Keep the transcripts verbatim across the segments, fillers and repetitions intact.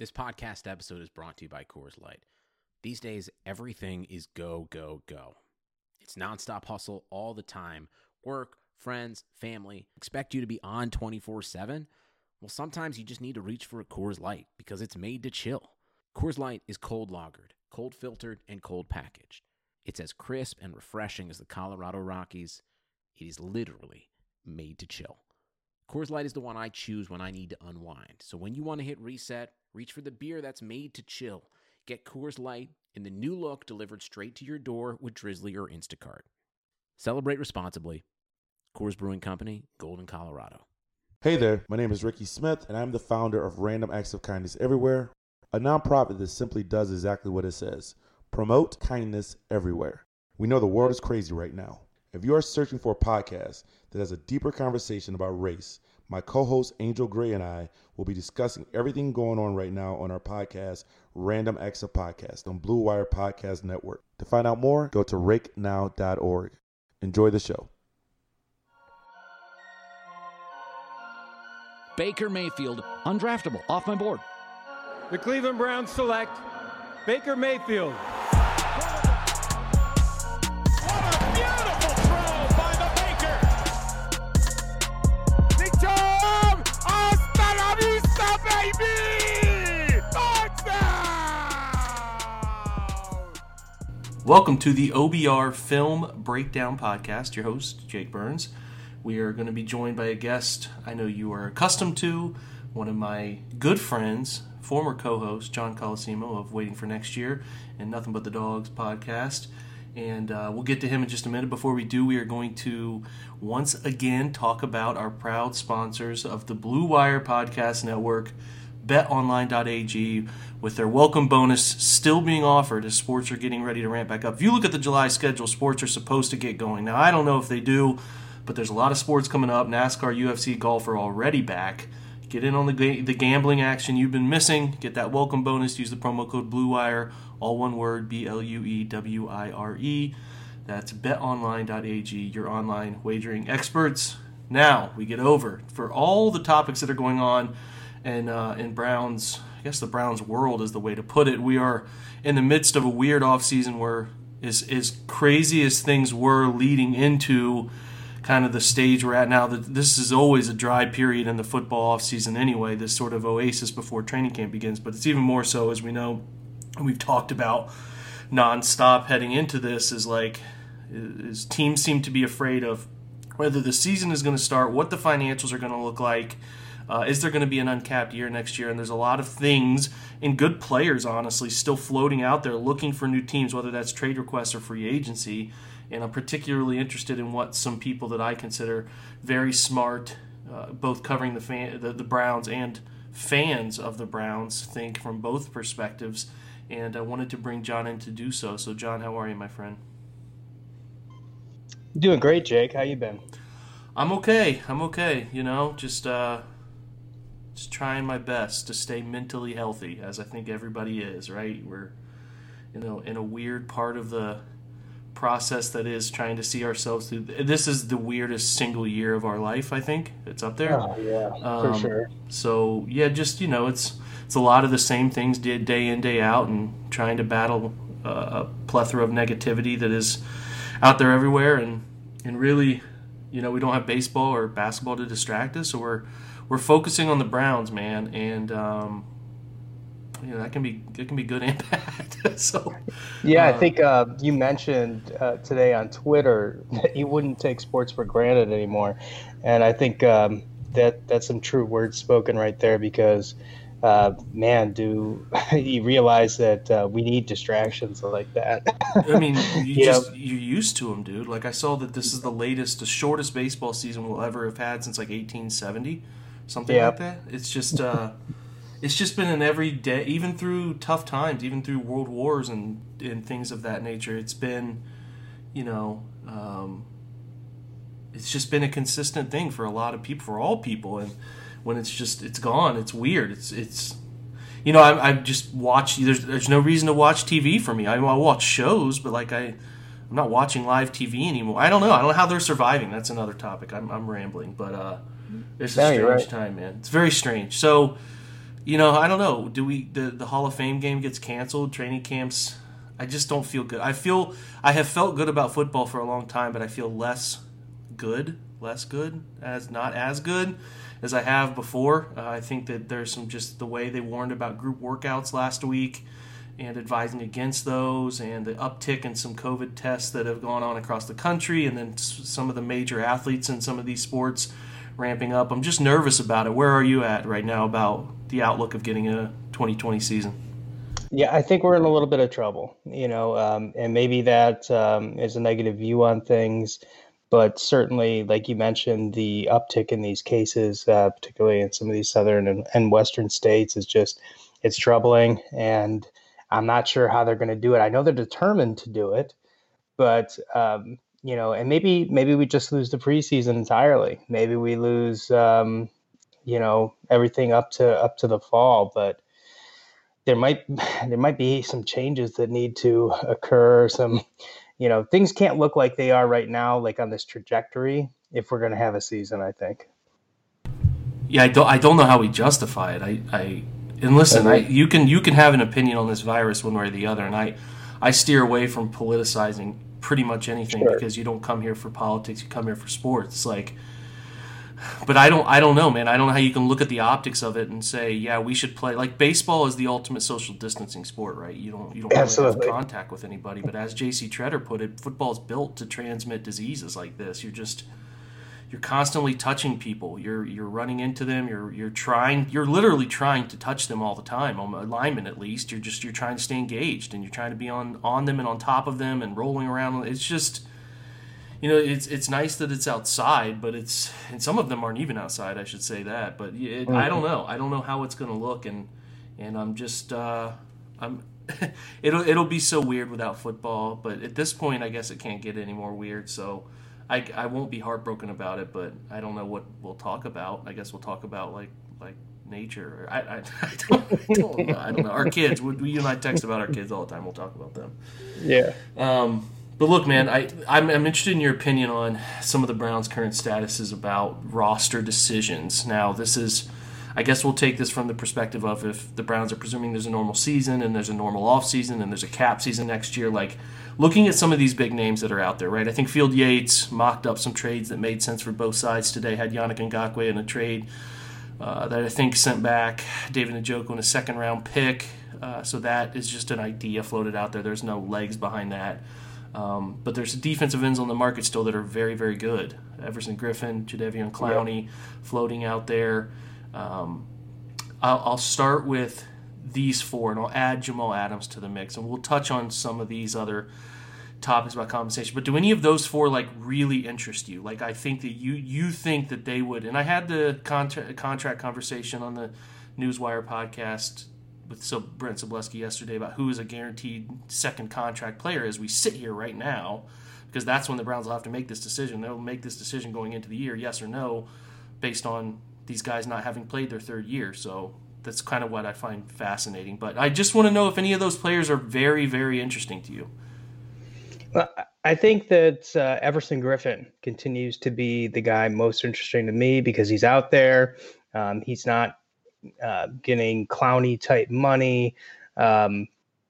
This podcast episode is brought to you by Coors Light. These days, everything is go, go, go. It's nonstop hustle all the time. Work, friends, family expect you to be on twenty-four seven. Well, sometimes you just need to reach for a Coors Light because it's made to chill. Coors Light is cold lagered, cold filtered, and cold packaged. It's as crisp and refreshing as the Colorado Rockies. It is literally made to chill. Coors Light is the one I choose when I need to unwind. So when you want to hit reset, reach for the beer that's made to chill. Get Coors Light in the new look delivered straight to your door with Drizzly or Instacart. Celebrate responsibly. Coors Brewing Company, Golden, Colorado. Hey there, my name is Ricky Smith, and I'm the founder of Random Acts of Kindness Everywhere, a nonprofit that simply does exactly what it says: promote kindness everywhere. We know the world is crazy right now. If you are searching for a podcast that has a deeper conversation about race, my co-host Angel Gray and I will be discussing everything going on right now on our podcast, Random Acts of Podcast, on Blue Wire Podcast Network. To find out more, go to rake now dot org. Enjoy the show. Baker Mayfield, undraftable, off my board. The Cleveland Browns select Baker Mayfield. Welcome to the O B R Film Breakdown Podcast. Your host, Jake Burns. We are going to be joined by a guest I know you are accustomed to, one of my good friends, former co-host, John Colosimo of Waiting for Next Year and Nothing But the Dogs podcast. And uh, we'll get to him in just a minute. Before we do, we are going to once again talk about our proud sponsors of the Blue Wire Podcast Network, bet online dot a g, with their welcome bonus still being offered as sports are getting ready to ramp back up. If you look at the July schedule, sports are supposed to get going. Now, I don't know if they do, but there's a lot of sports coming up. NASCAR, U F C, golf are already back. Get in on the ga- the gambling action you've been missing. Get that welcome bonus. Use the promo code BLUEWIRE, all one word, B L U E W I R E. That's bet online dot a g, your online wagering experts. Now, we get over for all the topics that are going on and uh, in Browns, I guess the Browns world is the way to put it. We are in the midst of a weird offseason where as, as crazy as things were leading into kind of the stage we're at now, that this is always a dry period in the football offseason anyway, this sort of oasis before training camp begins. But it's even more so, as we know, and we've talked about nonstop heading into this, is like is teams seem to be afraid of whether the season is going to start, what the financials are going to look like. Uh, is there going to be an uncapped year next year? And there's a lot of things and good players, honestly, still floating out there looking for new teams, whether that's trade requests or free agency. And I'm particularly interested in what some people that I consider very smart, uh, both covering the, fan, the the Browns and fans of the Browns, think from both perspectives. And I wanted to bring John in to do so. So, John, how are you, my friend? Doing great, Jake. How you been? I'm okay. I'm okay. You know, just... Uh, Just trying my best to stay mentally healthy, as I think everybody is, right? We're, you know, in a weird part of the process that is trying to see ourselves through. This is the weirdest single year of our life, I think. It's up there. Oh, yeah, um, for sure. So, yeah, just, you know, it's it's a lot of the same things did day in, day out, and trying to battle uh, a plethora of negativity that is out there everywhere. And, and really, you know, we don't have baseball or basketball to distract us, so we're We're focusing on the Browns, man, and um, you know that can be it can be good and bad. so, yeah, uh, I think uh, you mentioned uh, today on Twitter that you wouldn't take sports for granted anymore, and I think um, that that's some true words spoken right there. Because, uh, man, do you realize that uh, we need distractions like that? I mean, you, you just know? you're used to them, dude. Like I saw that this is the latest, the shortest baseball season we'll ever have had since like eighteen seventy. Something yeah. like that. It's just, uh, it's just been an everyday, even through tough times, even through world wars and, and things of that nature. It's been, you know, um, it's just been a consistent thing for a lot of people, for all people. And when it's just, it's gone, it's weird. It's, it's, you know, I, I just watch. There's, there's no reason to watch T V for me. I, I watch shows, but like I, I'm not watching live T V anymore. I don't know. I don't know how they're surviving. That's another topic. I'm, I'm rambling, but. uh It's a Yeah, strange you're right. time, man. It's very strange. So, you know, I don't know. Do we the the Hall of Fame game gets canceled? Training camps. I just don't feel good. I feel I have felt good about football for a long time, but I feel less good, less good as not as good as I have before. Uh, I think that there's some just the way they warned about group workouts last week and advising against those, and the uptick in some COVID tests that have gone on across the country, and then some of the major athletes in some of these sports ramping up. I'm just nervous about it. Where are you at right now about the outlook of getting a twenty twenty season? Yeah, I think we're in a little bit of trouble, you know, um, and maybe that um, is a negative view on things. But certainly, like you mentioned, the uptick in these cases, uh, particularly in some of these southern and, and western states, is just, it's troubling. And I'm not sure how they're going to do it. I know they're determined to do it, but, um, you know, and maybe maybe we just lose the preseason entirely. Maybe we lose, um, you know, everything up to up to the fall. But there might there might be some changes that need to occur. Some, you know, things can't look like they are right now, like on this trajectory, if we're going to have a season, I think. Yeah, I don't I don't know how we justify it. I, I and listen, I, you can you can have an opinion on this virus one way or the other, and I I steer away from politicizing pretty much anything sure. because you don't come here for politics, you come here for sports. It's like, but I don't I don't know, man. I don't know how you can look at the optics of it and say, yeah, we should play. Like, baseball is the ultimate social distancing sport, right? You don't you don't really have contact with anybody. But as J C Treader put it, football is built to transmit diseases like this. You're just you're constantly touching people. You're you're running into them. You're you're trying. You're literally trying to touch them all the time. On alignment, at least, you're just you're trying to stay engaged, and you're trying to be on on them and on top of them and rolling around. It's just, you know, it's it's nice that it's outside, but it's and some of them aren't even outside. I should say that, but it, mm-hmm. I don't know. I don't know how it's going to look, and and I'm just uh, I'm. it'll it'll be so weird without football, but at this point, I guess it can't get any more weird. So. I, I won't be heartbroken about it, but I don't know what we'll talk about. I guess we'll talk about like like nature. I I, I, don't, I don't know. I don't know. Our kids. We, you and I text about our kids all the time. We'll talk about them. Yeah. Um. But look, man, I I'm, I'm interested in your opinion on some of the Browns' current statuses about roster decisions. Now, this is, I guess we'll take this from the perspective of if the Browns are presuming there's a normal season and there's a normal offseason and there's a cap season next year, like. Looking at some of these big names that are out there, right? I think Field Yates mocked up some trades that made sense for both sides today. Had Yannick Ngakoue in a trade uh, that I think sent back David Njoku in a second-round pick. Uh, so that is just an idea floated out there. There's no legs behind that. Um, but there's defensive ends on the market still that are very, very good. Everson Griffin, Jadeveon Clowney, yep. floating out there. Um, I'll, I'll start with these four, and I'll add Jamal Adams to the mix, and we'll touch on some of these other topics about compensation. But do any of those four like really interest you? Like, I think that you you think that they would. And I had the contra- contract conversation on the Newswire podcast with so Brent Sobleski yesterday about who is a guaranteed second contract player as we sit here right now, because that's when the Browns will have to make this decision. They'll make this decision going into the year, yes or no, based on these guys not having played their third year. So that's kind of what I find fascinating. But I just want to know if any of those players are very, very interesting to you. Well, I think that uh, Everson Griffin continues to be the guy most interesting to me because he's out there. Um, he's not uh, getting Clowney type money. Um,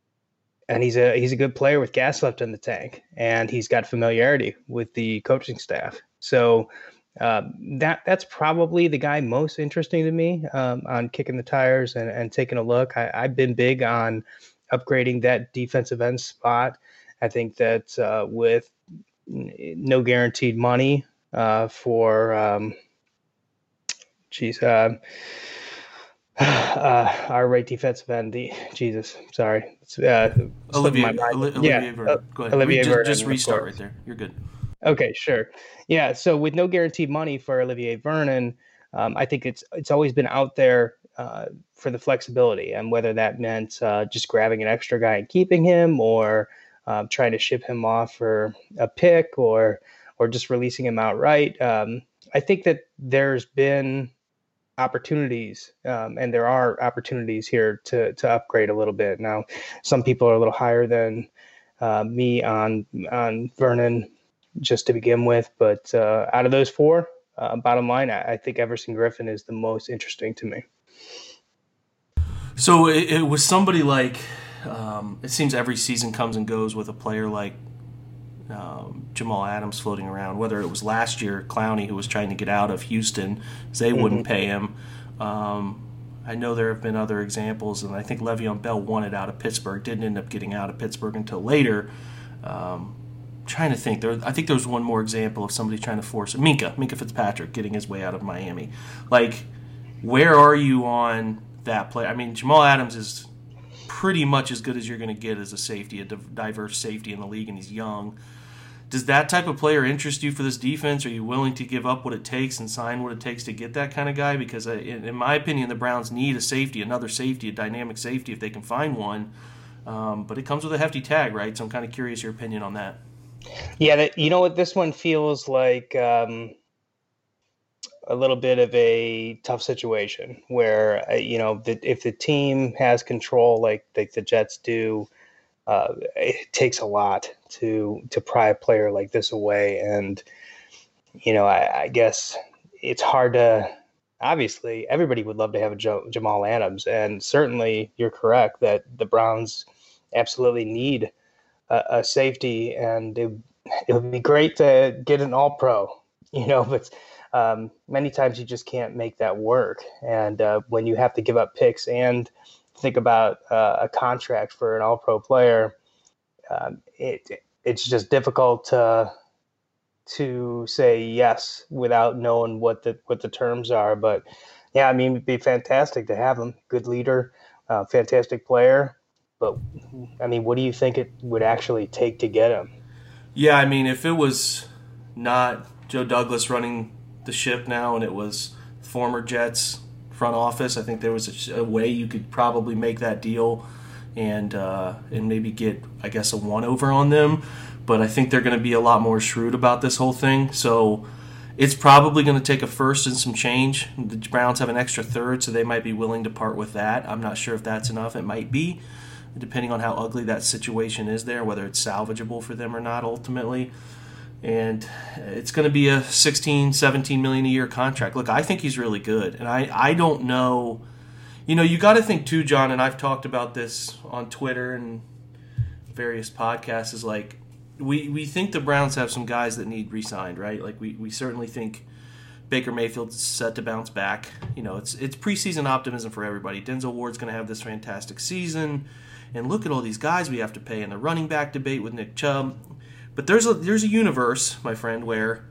and he's a, he's a good player with gas left in the tank, and he's got familiarity with the coaching staff. So, Uh, that that's probably the guy most interesting to me um, on kicking the tires and, and taking a look. I, I've been big on upgrading that defensive end spot. I think that uh, with no guaranteed money uh, for, um, geez, uh, uh, our right defensive end, the Jesus, sorry, it's, uh, Olivier, Olivier, yeah, Vernon. Go ahead. Olivier just, Vernon, just restart right there. You're good. Okay, sure. Yeah, so with no guaranteed money for Olivier Vernon, um, I think it's it's always been out there uh, for the flexibility, and whether that meant uh, just grabbing an extra guy and keeping him, or um, trying to ship him off for a pick, or or just releasing him outright. Um, I think that there's been opportunities, um, and there are opportunities here to to upgrade a little bit. Now, some people are a little higher than uh, me on on Vernon, just to begin with. But uh, out of those four, uh, bottom line, I, I think Everson Griffin is the most interesting to me. So it, it was somebody like, um, it seems every season comes and goes with a player like um, Jamal Adams floating around, whether it was last year, Clowney, who was trying to get out of Houston, because they mm-hmm. wouldn't pay him. Um, I know there have been other examples, and I think Le'Veon Bell wanted out of Pittsburgh, didn't end up getting out of Pittsburgh until later. Um, trying to think, there, I think there was one more example of somebody trying to force Minka, Minka Fitzpatrick, getting his way out of Miami. Like, where are you on that play? I mean, Jamal Adams is pretty much as good as you're going to get as a safety, a diverse safety in the league, and he's young. Does that type of player interest you for this defense? Are you willing to give up what it takes and sign what it takes to get that kind of guy? Because in my opinion, the Browns need a safety, another safety, a dynamic safety if they can find one. Um, but it comes with a hefty tag, right? So I'm kind of curious your opinion on that. Yeah, that, you know what? This one feels like um, a little bit of a tough situation where, uh, you know, the, if the team has control like, like the Jets do, Uh, it takes a lot to to pry a player like this away, and you know, I, I guess it's hard to. Obviously, everybody would love to have a jo- Jamal Adams, and certainly you're correct that the Browns absolutely need a, a safety, and it, it would be great to get an All-Pro, you know, but um, many times you just can't make that work, and uh, when you have to give up picks and think about uh, a contract for an all-pro player, um, it it's just difficult to to say yes without knowing what the what the terms are. But yeah, I mean, it'd be fantastic to have him. Good leader, uh, fantastic player. But I mean, what do you think it would actually take to get him? Yeah, I mean, if it was not Joe Douglas running the ship now, and it was former Jets front office, I think there was a, a way you could probably make that deal and uh, and maybe get, I guess, a one over on them. But I think they're going to be a lot more shrewd about this whole thing. So it's probably going to take a first and some change. The Browns have an extra third, so they might be willing to part with that. I'm not sure if that's enough. It might be, depending on how ugly that situation is there, whether it's salvageable for them or not ultimately. And it's going to be a sixteen, seventeen million a year contract. Look, I think he's really good. And I, I don't know, you know, you got to think too, John, and I've talked about this on Twitter and various podcasts, is like, we, we think the Browns have some guys that need re-signed, right? Like we, we certainly think Baker Mayfield's set to bounce back. You know, it's it's preseason optimism for everybody. Denzel Ward's going to have this fantastic season. And look at all these guys we have to pay in the running back debate with Nick Chubb. But there's a there's a universe, my friend, where,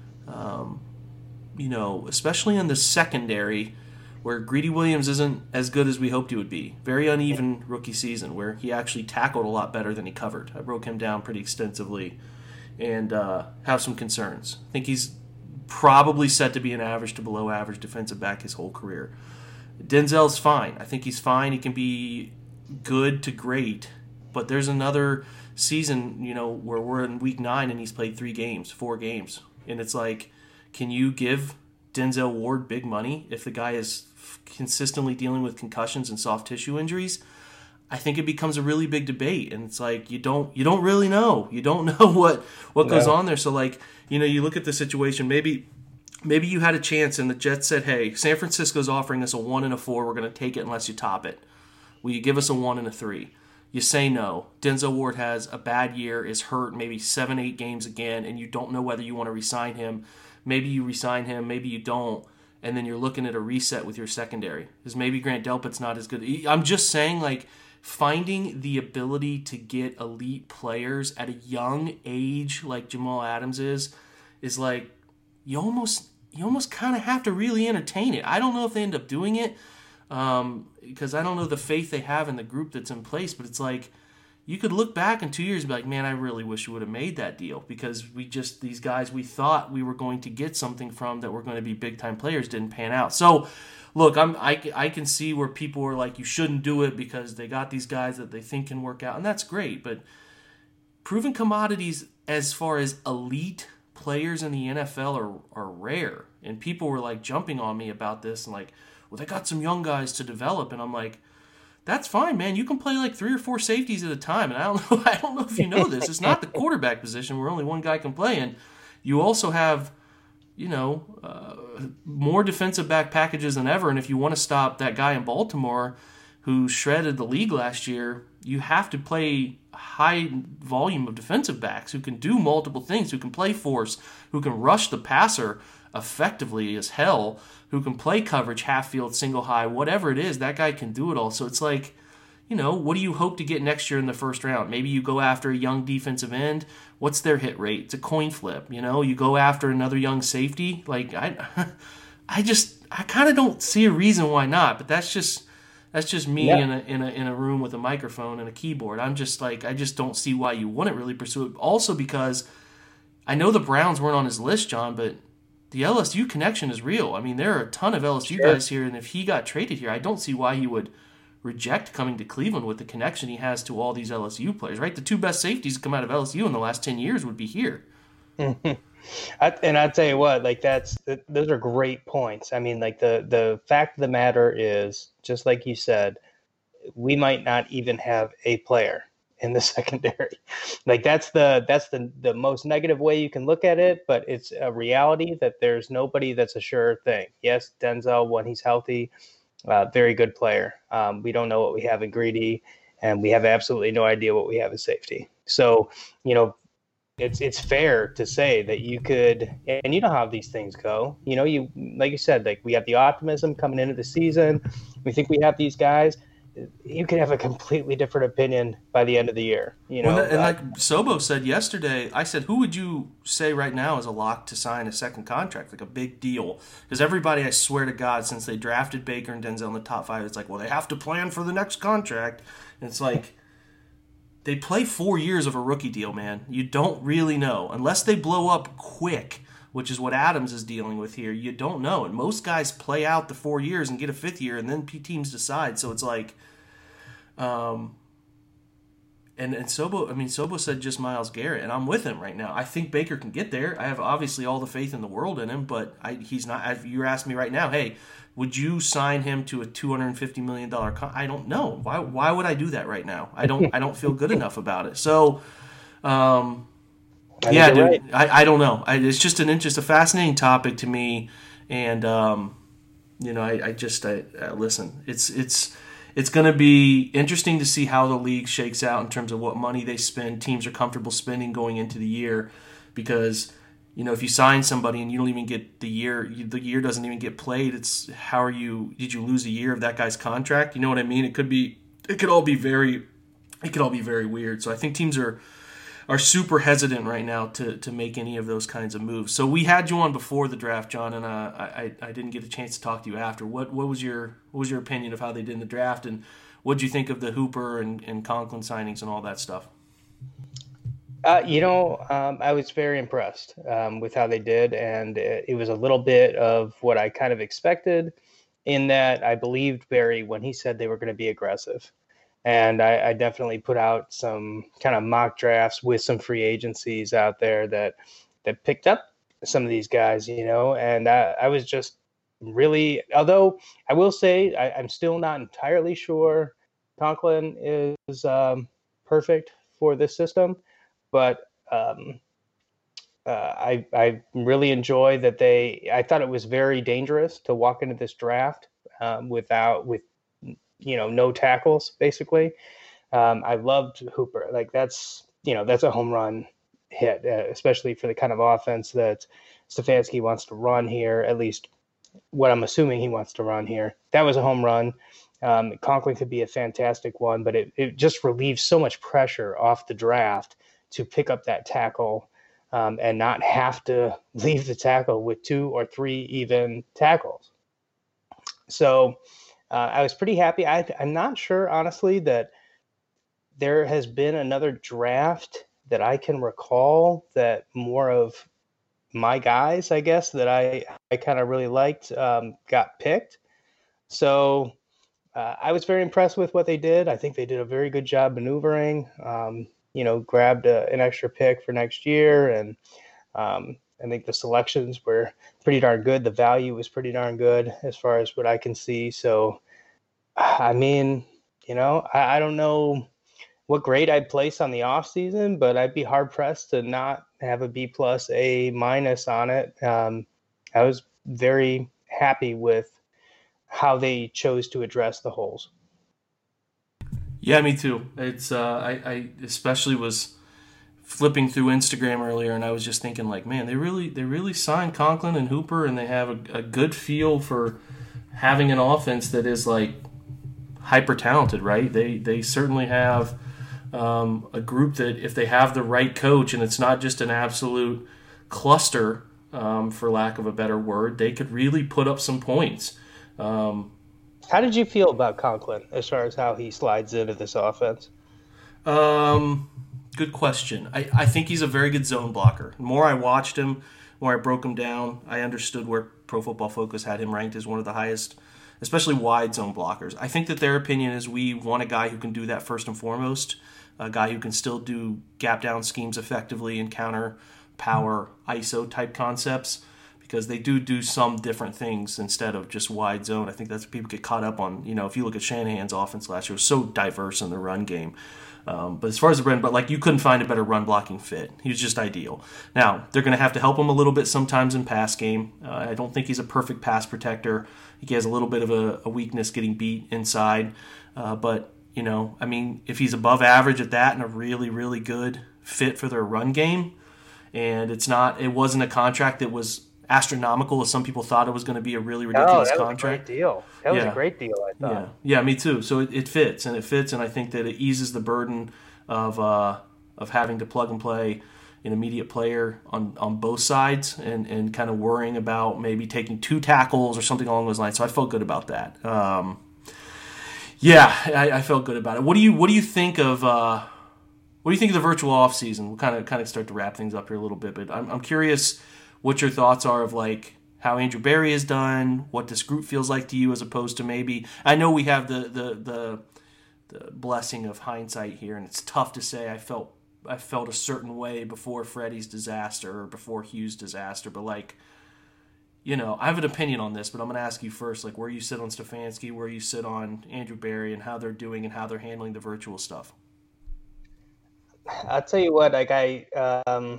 um, you know, especially in the secondary, where Greedy Williams isn't as good as we hoped he would be. Very uneven rookie season, where he actually tackled a lot better than he covered. I broke him down pretty extensively and uh, have some concerns. I think he's probably set to be an average to below average defensive back his whole career. Denzel's fine. I think he's fine. He can be good to great, but there's another season, you know, where we're in week nine and he's played three games, four games. And it's like, can you give Denzel Ward big money if the guy is consistently dealing with concussions and soft tissue injuries? I think it becomes a really big debate. And it's like, you don't, you don't really know. You don't know what, what goes no. on there. So like, you know, you look at the situation, maybe, maybe you had a chance and the Jets said, hey, San Francisco's offering us a one and a four. We're going to take it unless you top it. Will you give us a one and a three? You say no. Denzel Ward has a bad year, is hurt, maybe seven, eight games again, and you don't know whether you want to re-sign him. Maybe you re-sign him, maybe you don't, and then you're looking at a reset with your secondary. Because maybe Grant Delpit's not as good. I'm just saying, like, finding the ability to get elite players at a young age like Jamal Adams is, is like, you almost you almost kind of have to really entertain it. I don't know if they end up doing it, um, because I don't know the faith they have in the group that's in place, but it's like, you could look back in two years and be like, man, I really wish we would have made that deal, because we just, these guys we thought we were going to get something from that were going to be big-time players didn't pan out. So, look, I'm, I, I can see where people are like, you shouldn't do it because they got these guys that they think can work out, and that's great, but proven commodities as far as elite players in the N F L are, are rare, and people were like jumping on me about this and like, well, they got some young guys to develop, and I'm like, that's fine, man. You can play like three or four safeties at a time, and I don't know. I don't know if you know this. It's not the quarterback position where only one guy can play, and you also have, you know, uh, more defensive back packages than ever. And if you want to stop that guy in Baltimore, who shredded the league last year, you have to play a high volume of defensive backs who can do multiple things, who can play force, who can rush the passer effectively as hell, who can play coverage, half field, single high, whatever it is, that guy can do it all. So it's like, you know, what do you hope to get next year in the first round? Maybe you go after a young defensive end. What's their hit rate? It's a coin flip. You know, you go after another young safety. Like, I I just, I kind of don't see a reason why not, but that's just, that's just me yeah. in a in a in a room with a microphone and a keyboard. I'm just like, I just don't see why you wouldn't really pursue it. Also because I know the Browns weren't on his list, John, but the L S U connection is real. I mean, there are a ton of L S U sure. guys here, and if he got traded here, I don't see why he would reject coming to Cleveland with the connection he has to all these L S U players, right? The two best safeties to come out of L S U in the last ten years would be here. I, and I tell you what, like that's those are great points. I mean, like the the fact of the matter is, just like you said, we might not even have a player in the secondary. Like that's the that's the the most negative way you can look at it, but it's a reality that there's nobody that's a sure thing. Yes, Denzel, when he's healthy, uh, very good player. Um, we don't know what we have in Greedy, and we have absolutely no idea what we have in safety. So, you know, it's it's fair to say that you could, and you know how these things go. You know, you like you said, like we have the optimism coming into the season. We think we have these guys. You could have a completely different opinion by the end of the year. You know, well, and like Sobo said yesterday, I said, who would you say right now is a lock to sign a second contract, like a big deal? Because everybody, I swear to God, since they drafted Baker and Denzel in the top five, it's like, well, they have to plan for the next contract. And it's like, they play four years of a rookie deal, man. You don't really know. Unless they blow up quick, which is what Adams is dealing with here, you don't know. And most guys play out the four years and get a fifth year, and then teams decide. So it's like, um, and, and Sobo, I mean, Sobo said just Myles Garrett, and I'm with him right now. I think Baker can get there. I have obviously all the faith in the world in him, but I, he's not. I, you're asking me right now, hey, would you sign him to a two hundred fifty million dollars con- I don't know. Why why would I do that right now? I don't I don't feel good enough about it. So, um, yeah, dude, right. I, I don't know. I, it's just an just a fascinating topic to me, and um, you know, I, I just I, I listen. It's it's it's going to be interesting to see how the league shakes out in terms of what money they spend. Teams are comfortable spending going into the year, because you know, if you sign somebody and you don't even get the year, the year doesn't even get played, it's how are you, did you lose a year of that guy's contract? You know what I mean? It could be, it could all be very, it could all be very weird. So I think teams are, are super hesitant right now to, to make any of those kinds of moves. So we had you on before the draft, John, and uh, I, I didn't get a chance to talk to you after. What, what was your, what was your opinion of how they did in the draft, and what did you think of the Hooper and, and Conklin signings and all that stuff? Uh, you know, um, I was very impressed um, with how they did, and it, it was a little bit of what I kind of expected, in that I believed Barry when he said they were going to be aggressive. And I, I definitely put out some kind of mock drafts with some free agencies out there that that picked up some of these guys, you know, and I, I was just really, although I will say I, I'm still not entirely sure Conklin is um, perfect for this system. But um, uh, I I really enjoy that they. I thought it was very dangerous to walk into this draft um, without with you know no tackles basically. Um, I loved Hooper. Like that's you know that's a home run hit, uh, especially for the kind of offense that Stefanski wants to run here. At least what I'm assuming he wants to run here. That was a home run. Um, Conklin could be a fantastic one, but it it just relieves so much pressure off the draft to pick up that tackle um, and not have to leave the tackle with two or three even tackles. So uh, I was pretty happy. I, I'm not sure, honestly, that there has been another draft that I can recall that more of my guys, I guess, that I, I kind of really liked um, got picked. So uh, I was very impressed with what they did. I think they did a very good job maneuvering. Um, you know, grabbed a, an extra pick for next year. And um, I think the selections were pretty darn good. The value was pretty darn good as far as what I can see. So, I mean, you know, I, I don't know what grade I'd place on the off season, but I'd be hard pressed to not have a B plus, A minus on it. Um, I was very happy with how they chose to address the holes. Yeah, me too. It's uh, I, I especially was flipping through Instagram earlier, and I was just thinking, like, man, they really they really signed Conklin and Hooper, and they have a, a good feel for having an offense that is like hyper talented, right? They they certainly have um, a group that, if they have the right coach, and it's not just an absolute cluster, um, for lack of a better word, they could really put up some points. Um, How did you feel about Conklin as far as how he slides into this offense? Um, good question. I, I think he's a very good zone blocker. The more I watched him, the more I broke him down, I understood where Pro Football Focus had him ranked as one of the highest, especially wide zone blockers. I think that their opinion is we want a guy who can do that first and foremost, a guy who can still do gap down schemes effectively and counter power I S O type concepts, because they do do some different things instead of just wide zone. I think that's what people get caught up on. You know, if you look at Shanahan's offense last year, it was so diverse in the run game. Um, but as far as the run, but like you couldn't find a better run blocking fit. He was just ideal. Now, they're going to have to help him a little bit sometimes in pass game. Uh, I don't think he's a perfect pass protector. He has a little bit of a, a weakness getting beat inside. Uh, but, you know, I mean, if he's above average at that and a really, really good fit for their run game, and it's not, it wasn't a contract that was astronomical as some people thought it was going to be a really ridiculous no, that contract. Was a great deal. That was yeah. a great deal, I thought. Yeah, yeah, me too. So it, it fits, and it fits, and I think that it eases the burden of uh, of having to plug and play an immediate player on, on both sides, and, and kind of worrying about maybe taking two tackles or something along those lines. So I felt good about that. Um, yeah, I, I felt good about it. What do you What do you think of uh, What do you think of the virtual off season? We'll kind of kind of start to wrap things up here a little bit, but I'm I'm curious what your thoughts are of like how Andrew Berry has done, what this group feels like to you, as opposed to maybe, I know we have the the the, the blessing of hindsight here, and it's tough to say I felt I felt a certain way before Freddie's disaster or before Hugh's disaster, but like, you know, I have an opinion on this, but I'm going to ask you first, like where you sit on Stefanski, where you sit on Andrew Berry, and how they're doing and how they're handling the virtual stuff. I'll tell you what, like I, um,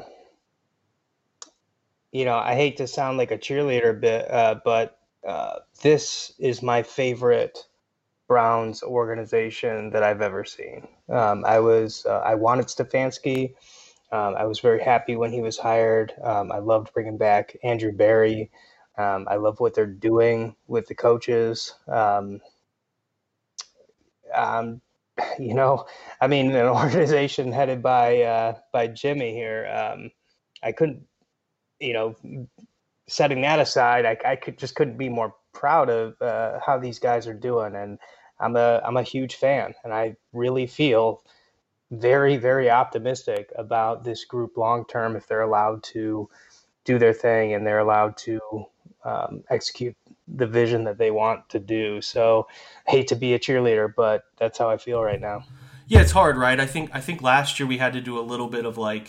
you know, I hate to sound like a cheerleader a bit, uh, but uh, this is my favorite Browns organization that I've ever seen. Um, I was, uh, I wanted Stefanski. Um, I was very happy when he was hired. Um, I loved bringing back Andrew Berry. Um, I love what they're doing with the coaches. Um, um, you know, I mean, an organization headed by uh, by Jimmy here. Um, I couldn't, you know, setting that aside, I, I could just couldn't be more proud of uh, how these guys are doing, and I'm a I'm a huge fan, and I really feel very very optimistic about this group long term if they're allowed to do their thing and they're allowed to um, execute the vision that they want to do. So I hate to be a cheerleader, but that's how I feel right now. Yeah, it's hard, right? I think I think last year we had to do a little bit of like,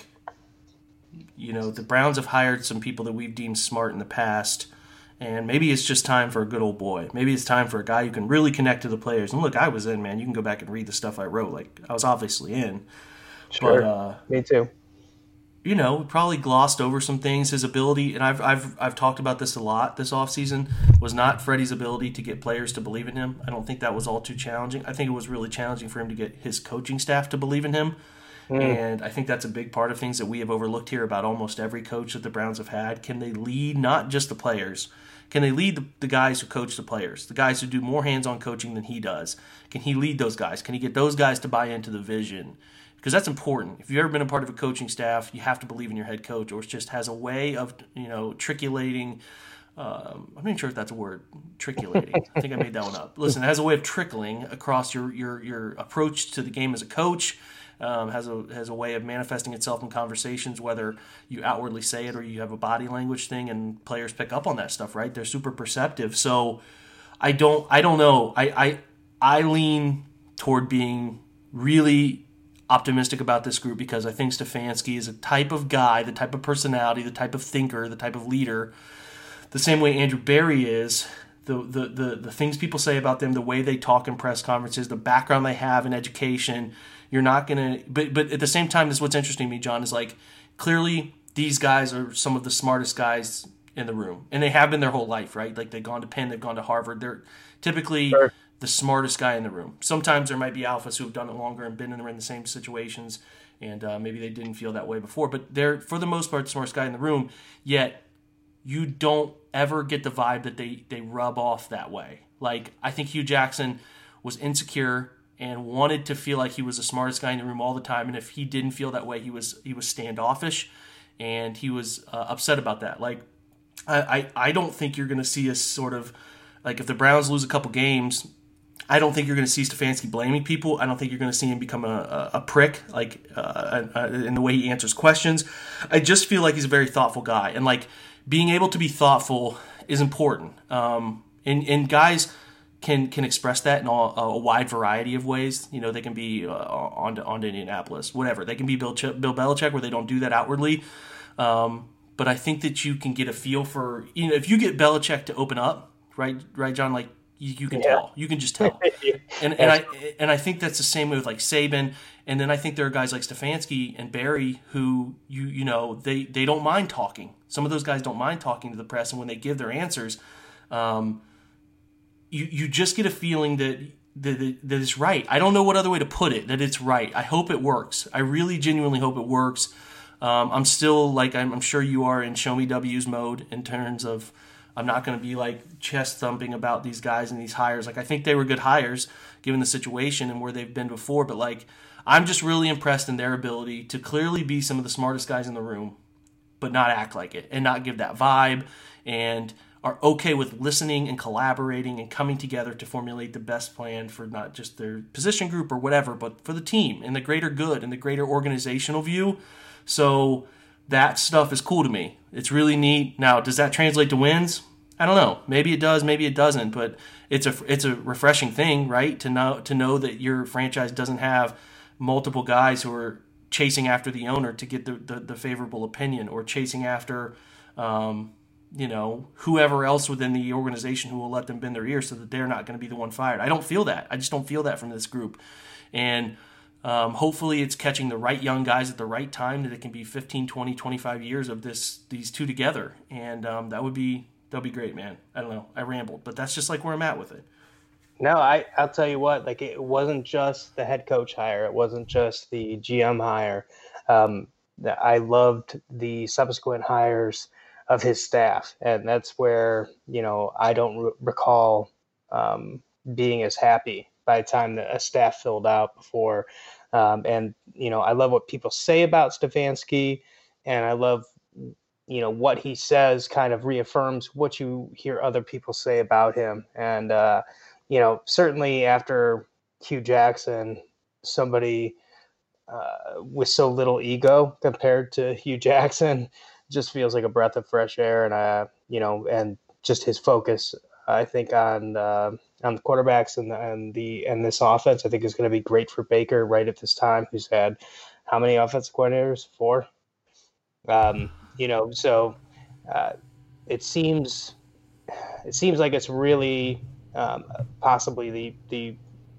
you know, the Browns have hired some people that we've deemed smart in the past, and maybe it's just time for a good old boy. Maybe it's time for a guy who can really connect to the players. And look, I was in, man. You can go back and read the stuff I wrote. Like, I was obviously in. Sure, but, uh, me too. You know, we probably glossed over some things. His ability, and I've I've I've talked about this a lot this offseason, was not Freddie's ability to get players to believe in him. I don't think that was all too challenging. I think it was really challenging for him to get his coaching staff to believe in him. Mm. And I think that's a big part of things that we have overlooked here about almost every coach that the Browns have had. Can they lead not just the players? Can they lead the, the guys who coach the players, the guys who do more hands-on coaching than he does? Can he lead those guys? Can he get those guys to buy into the vision? Because that's important. If you've ever been a part of a coaching staff, you have to believe in your head coach, or it just has a way of, you know, triculating. Um, I'm not even sure if that's a word, triculating. I think I made that one up. Listen, it has a way of trickling across your your your approach to the game as a coach. Um, has a has a way of manifesting itself in conversations, whether you outwardly say it or you have a body language thing, and players pick up on that stuff, right? They're super perceptive. So I don't I don't know. I I, I lean toward being really optimistic about this group because I think Stefanski is a type of guy, the type of personality, the type of thinker, the type of leader, the same way Andrew Berry is. The, the the the things people say about them, the way they talk in press conferences, the background they have in education, you're not going to... But, but at the same time, is what's interesting to me, John, is like, clearly these guys are some of the smartest guys in the room. And they have been their whole life, right? Like, they've gone to Penn, they've gone to Harvard. They're typically... Sure. the smartest guy in the room. Sometimes there might be alphas who have done it longer and been in the, in the same situations, and uh, maybe they didn't feel that way before. But they're, for the most part, the smartest guy in the room, yet you don't ever get the vibe that they, they rub off that way. Like, I think Hugh Jackson was insecure and wanted to feel like he was the smartest guy in the room all the time, and if he didn't feel that way, he was he was standoffish, and he was uh, upset about that. Like, I, I, I don't think you're going to see a sort of, like, if the Browns lose a couple games, I don't think you're going to see Stefanski blaming people. I don't think you're going to see him become a, a, a prick, like, uh, uh, in the way he answers questions. I just feel like he's a very thoughtful guy, and, like, being able to be thoughtful is important. Um, and, and guys can can express that in all, a wide variety of ways. You know, they can be uh, on, to, on to Indianapolis, whatever. They can be Bill, Ch- Bill Belichick, where they don't do that outwardly. Um, but I think that you can get a feel for, you know, if you get Belichick to open up, right, right, John, like, you, you can yeah. tell. You can just tell. And and I and I think that's the same with, like, Saban. And then I think there are guys like Stefanski and Barry who, you you know, they, they don't mind talking. Some of those guys don't mind talking to the press, and when they give their answers, um, you you just get a feeling that, that that it's right. I don't know what other way to put it, that it's right. I hope it works. I really genuinely hope it works. Um, I'm still, like, I'm, I'm sure you are, in show me W's mode in terms of, I'm not going to be, like, chest thumping about these guys and these hires. Like, I think they were good hires given the situation and where they've been before, but, like, I'm just really impressed in their ability to clearly be some of the smartest guys in the room, but not act like it and not give that vibe, and are okay with listening and collaborating and coming together to formulate the best plan for not just their position group or whatever, but for the team and the greater good and the greater organizational view. So that stuff is cool to me. It's really neat. Now, does that translate to wins? I don't know. Maybe it does, maybe it doesn't, but it's a it's a refreshing thing, right? To know to know that your franchise doesn't have multiple guys who are chasing after the owner to get the, the, the favorable opinion, or chasing after um, you know, whoever else within the organization who will let them bend their ears so that they're not going to be the one fired. I don't feel that. I just don't feel that from this group. And um, hopefully it's catching the right young guys at the right time, that it can be fifteen, twenty, twenty-five years of this these two together. And um, that would be that would be great, man. I don't know. I rambled, but that's just like where I'm at with it. No, I, I'll tell you what, like, it wasn't just the head coach hire. It wasn't just the G M hire. Um, I loved the subsequent hires of his staff. And that's where, you know, I don't re- recall um, being as happy by the time that a staff filled out before. Um, and, you know, I love what people say about Stefanski, and I love, you know, what he says kind of reaffirms what you hear other people say about him. And, uh, you know, certainly after Hugh Jackson, somebody uh, with so little ego compared to Hugh Jackson just feels like a breath of fresh air. And, uh, you know, and just his focus, I think, on uh, on the quarterbacks and, and the and this offense, I think, is going to be great for Baker right at this time, who's had how many offensive coordinators? Four. Um, you know, so uh, it seems it seems like it's really um, possibly the the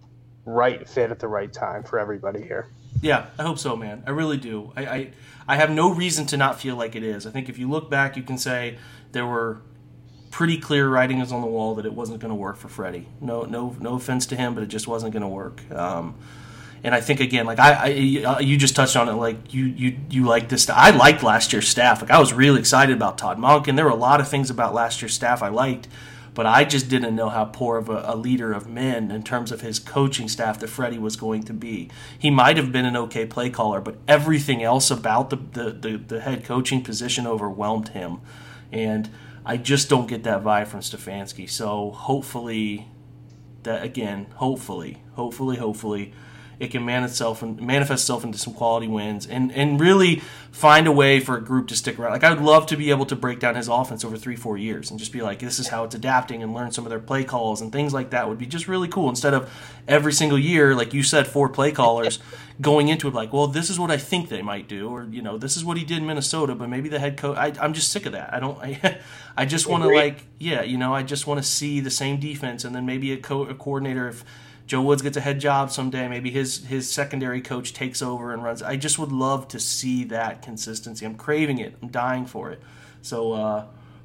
right fit at the right time for everybody here. Yeah, I hope so, man. I really do. I, I I have no reason to not feel like it is. I think if you look back, you can say there were pretty clear writings on the wall that it wasn't going to work for Freddie. No, no, no offense to him, but it just wasn't going to work. Um, and I think, again, like I, I, you just touched on it. Like you, you, you like this. I liked last year's staff. Like I was really excited about Todd Monk, and there were a lot of things about last year's staff I liked. But I just didn't know how poor of a, a leader of men in terms of his coaching staff that Freddie was going to be. He might have been an okay play caller, but everything else about the, the, the, the head coaching position overwhelmed him. And I just don't get that vibe from Stefanski. So hopefully, that again, hopefully, hopefully, hopefully, it can man itself and manifest itself into some quality wins, and, and really find a way for a group to stick around. Like I would love to be able to break down his offense over three, four years and just be like, this is how it's adapting, and learn some of their play calls and things like that would be just really cool. Instead of every single year, like you said, four play callers going into it like, well, this is what I think they might do, or you know, this is what he did in Minnesota, but maybe the head coach. I, I'm just sick of that. I don't. I, I just want to like, yeah, you know, I just want to see the same defense, and then maybe a, co- a coordinator if Joe Woods gets a head job someday, maybe his his secondary coach takes over and runs. I just would love to see that consistency. I'm craving it. I'm dying for it. So uh,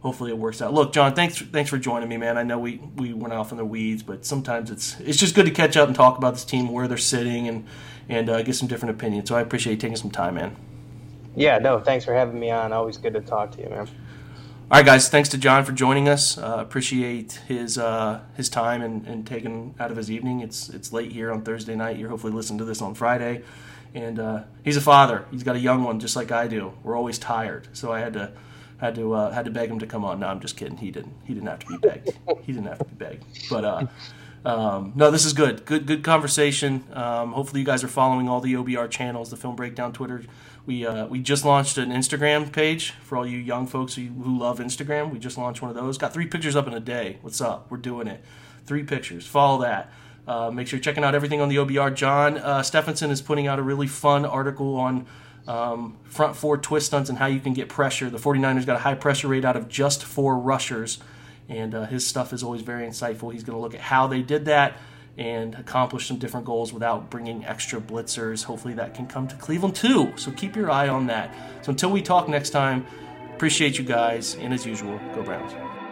hopefully it works out. Look, John, thanks thanks for joining me, man. I know we, we went off in the weeds, but sometimes it's it's just good to catch up and talk about this team, where they're sitting, and and uh, get some different opinions. So I appreciate you taking some time, man. Yeah, no, thanks for having me on. Always good to talk to you, man. All right, guys, thanks to John for joining us. Uh, appreciate his uh, his time and, and taking out of his evening. It's it's late here on Thursday night. You're hopefully listening to this on Friday. And uh, he's a father. He's got a young one just like I do. We're always tired. So I had to had to uh, had to beg him to come on. No, I'm just kidding. He didn't. He didn't have to be begged. He didn't have to be begged. But uh, um, no, this is good. Good good conversation. Um, hopefully you guys are following all the O B R channels, the Film Breakdown Twitter. We uh, we just launched an Instagram page for all you young folks who, who love Instagram. We just launched one of those. Got three pictures up in a day. What's up? We're doing it. Three pictures. Follow that. Uh, make sure you're checking out everything on the O B R. John uh, Stephenson is putting out a really fun article on um, front four twist stunts and how you can get pressure. The 49ers got a high pressure rate out of just four rushers, and uh, his stuff is always very insightful. He's going to look at how they did that and accomplish some different goals without bringing extra blitzers. Hopefully that can come to Cleveland too, so keep your eye on that. So until we talk next time, appreciate you guys, and as usual, go Browns.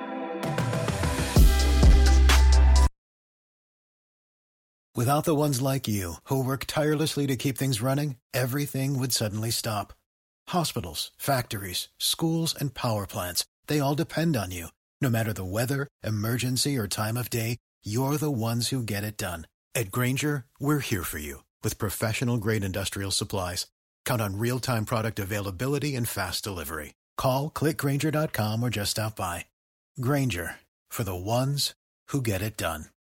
Without the ones like you, who work tirelessly to keep things running, everything would suddenly stop. Hospitals, factories, schools, and power plants, they all depend on you. No matter the weather, emergency, or time of day, you're the ones who get it done. At Grainger, we're here for you with professional-grade industrial supplies. Count on real-time product availability and fast delivery. Call, click Grainger dot com, or just stop by. Grainger, for the ones who get it done.